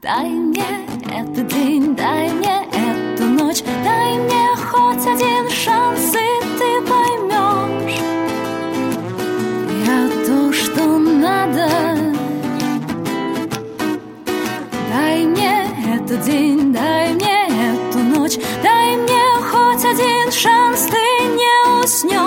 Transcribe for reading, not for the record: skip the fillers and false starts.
Дай мне этот день, дай мне эту ночь, дай мне хоть один шанс, и ты поймешь, я то, что надо. Дай мне этот день, дай мне эту ночь, дай мне хоть один шанс, ты не уснешь.